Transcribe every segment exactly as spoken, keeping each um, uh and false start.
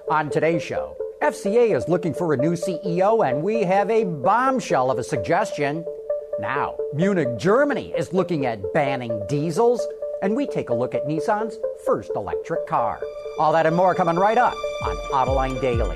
On today's show, F C A is looking for a new C E O, and we have a bombshell of a suggestion. Now, Munich, Germany is looking at banning diesels, and we take a look at Nissan's first electric car. All that and more coming right up on Autoline Daily.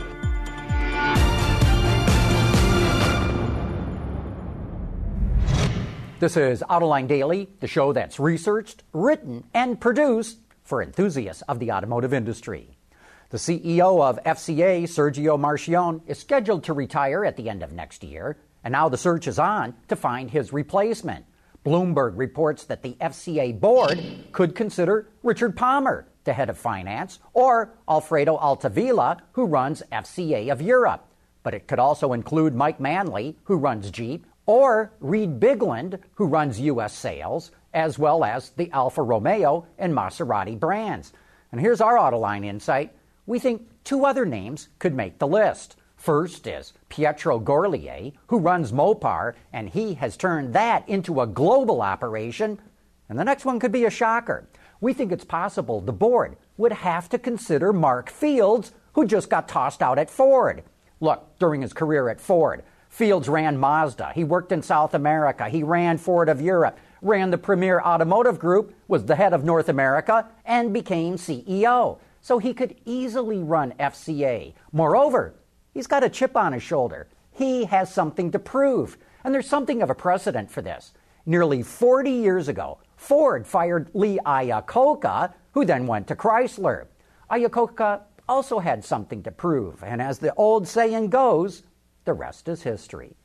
This is Autoline Daily, the show that's researched, written, and produced for enthusiasts of the automotive industry. The C E O of F C A, Sergio Marchionne, is scheduled to retire at the end of next year, and now the search is on to find his replacement. Bloomberg reports that the F C A board could consider Richard Palmer, the head of finance, or Alfredo Altavilla, who runs F C A of Europe. But it could also include Mike Manley, who runs Jeep, or Reed Bigland, who runs U S sales, as well as the Alfa Romeo and Maserati brands. And here's our Autoline insight. We think two other names could make the list. First is Pietro Gorlier, who runs Mopar, and he has turned that into a global operation. And the next one could be a shocker. We think it's possible the board would have to consider Mark Fields, who just got tossed out at Ford. Look, during his career at Ford, Fields ran Mazda. He worked in South America. He ran Ford of Europe, ran the Premier Automotive Group, was the head of North America, and became C E O. So he could easily run F C A. Moreover, he's got a chip on his shoulder. He has something to prove. And there's something of a precedent for this. Nearly forty years ago, Ford fired Lee Iacocca, who then went to Chrysler. Iacocca also had something to prove. And as the old saying goes, the rest is history.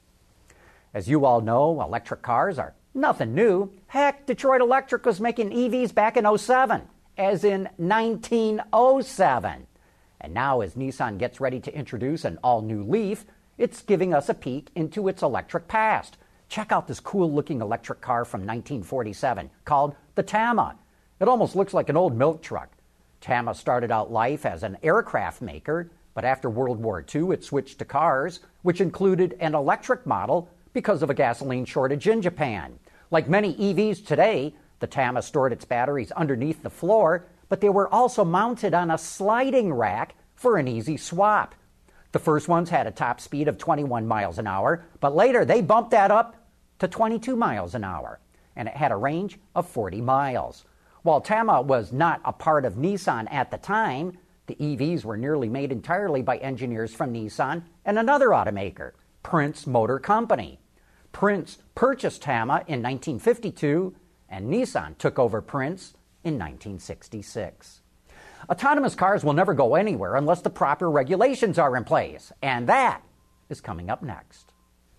As you all know, electric cars are nothing new. Heck, Detroit Electric was making E Vs back in oh seven, as in nineteen oh seven. And now as Nissan gets ready to introduce an all-new Leaf, it's giving us a peek into its electric past. Check out this cool-looking electric car from nineteen forty-seven called the Tama. It almost looks like an old milk truck. Tama started out life as an aircraft maker, but after World War Two, it switched to cars, which included an electric model because of a gasoline shortage in Japan. Like many E Vs today, the Tama stored its batteries underneath the floor, but they were also mounted on a sliding rack for an easy swap. The first ones had a top speed of twenty-one miles an hour, but later they bumped that up to twenty-two miles an hour, and it had a range of forty miles. While Tama was not a part of Nissan at the time, the E Vs were nearly made entirely by engineers from Nissan and another automaker, Prince Motor Company. Prince purchased Tama in nineteen fifty-two, and Nissan took over Prince in nineteen sixty-six. Autonomous cars will never go anywhere unless the proper regulations are in place, and that is coming up next.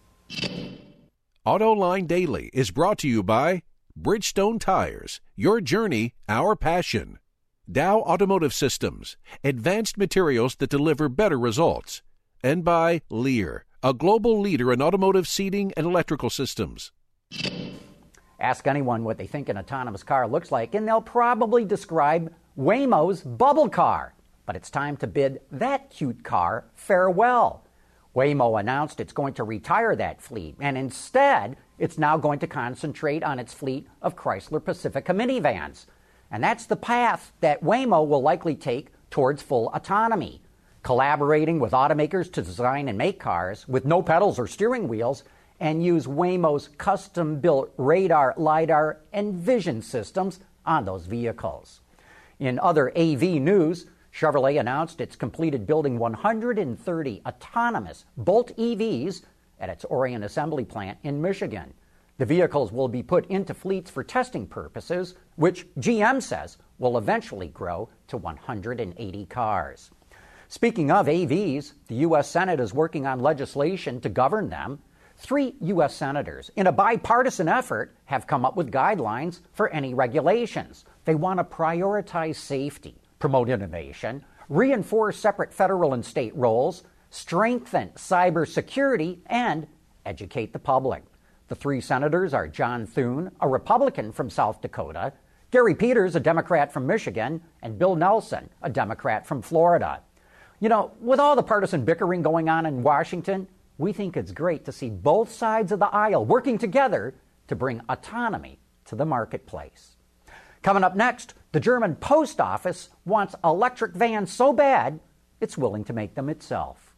Autoline Daily is brought to you by Bridgestone Tires, your journey, our passion. Dow Automotive Systems, advanced materials that deliver better results. And by Lear, a global leader in automotive seating and electrical systems. Ask anyone what they think an autonomous car looks like, and they'll probably describe Waymo's bubble car. But it's time to bid that cute car farewell. Waymo announced it's going to retire that fleet, and instead, it's now going to concentrate on its fleet of Chrysler Pacifica minivans. And that's the path that Waymo will likely take towards full autonomy, collaborating with automakers to design and make cars with no pedals or steering wheels, and use Waymo's custom-built radar, LiDAR, and vision systems on those vehicles. In other A V news, Chevrolet announced it's completed building one hundred thirty autonomous Bolt E Vs at its Orion assembly plant in Michigan. The vehicles will be put into fleets for testing purposes, which G M says will eventually grow to one hundred eighty cars. Speaking of A Vs, the U S Senate is working on legislation to govern them. Three U S senators, in a bipartisan effort, have come up with guidelines for any regulations. They want to prioritize safety, promote innovation, reinforce separate federal and state roles, strengthen cybersecurity, and educate the public. The three senators are John Thune, a Republican from South Dakota, Gary Peters, a Democrat from Michigan, and Bill Nelson, a Democrat from Florida. You know, with all the partisan bickering going on in Washington, we think it's great to see both sides of the aisle working together to bring autonomy to the marketplace. Coming up next, the German post office wants electric vans so bad it's willing to make them itself.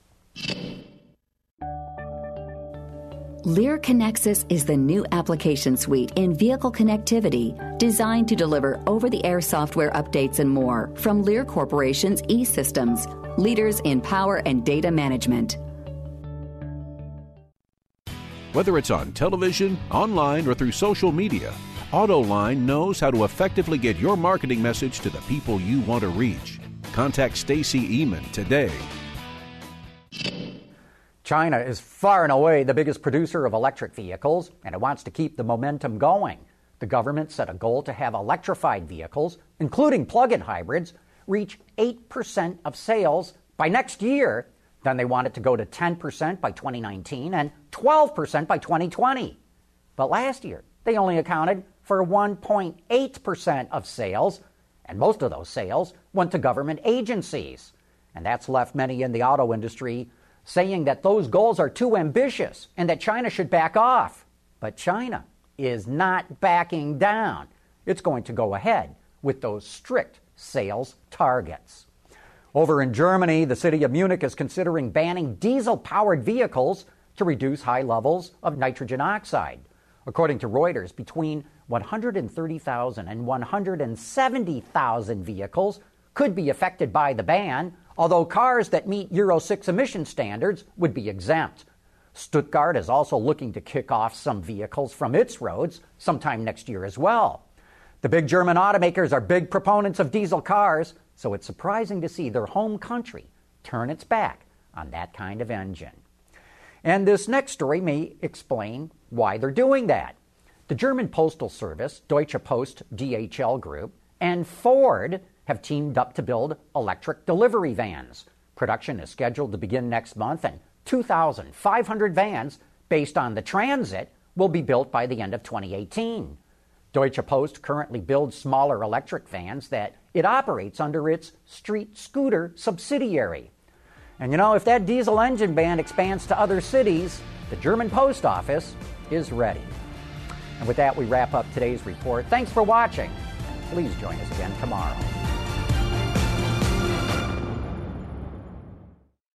Lear Connexus is the new application suite in vehicle connectivity designed to deliver over-the-air software updates and more from Lear Corporation's E-Systems, leaders in power and data management. Whether it's on television, online, or through social media, AutoLine knows how to effectively get your marketing message to the people you want to reach. Contact Stacy Eman today. China is far and away the biggest producer of electric vehicles, and it wants to keep the momentum going. The government set a goal to have electrified vehicles, including plug-in hybrids, reach eight percent of sales by next year. Then they want it to go to ten percent by twenty nineteen and twelve percent by twenty twenty. But last year, they only accounted for one point eight percent of sales, and most of those sales went to government agencies. And that's left many in the auto industry saying that those goals are too ambitious and that China should back off. But China is not backing down. It's going to go ahead with those strict sales targets. Over in Germany, the city of Munich is considering banning diesel-powered vehicles to reduce high levels of nitrogen oxide. According to Reuters, between one hundred thirty thousand and one hundred seventy thousand vehicles could be affected by the ban, although cars that meet Euro six emission standards would be exempt. Stuttgart is also looking to kick off some vehicles from its roads sometime next year as well. The big German automakers are big proponents of diesel cars, so it's surprising to see their home country turn its back on that kind of engine. And this next story may explain why they're doing that. The German Postal Service, Deutsche Post D H L Group, and Ford have teamed up to build electric delivery vans. Production is scheduled to begin next month, and two thousand five hundred vans based on the Transit will be built by the end of twenty eighteen. Deutsche Post currently builds smaller electric vans that it operates under its Street Scooter subsidiary. And you know, if that diesel engine ban expands to other cities, the German Post Office is ready. And with that, we wrap up today's report. Thanks for watching. Please join us again tomorrow.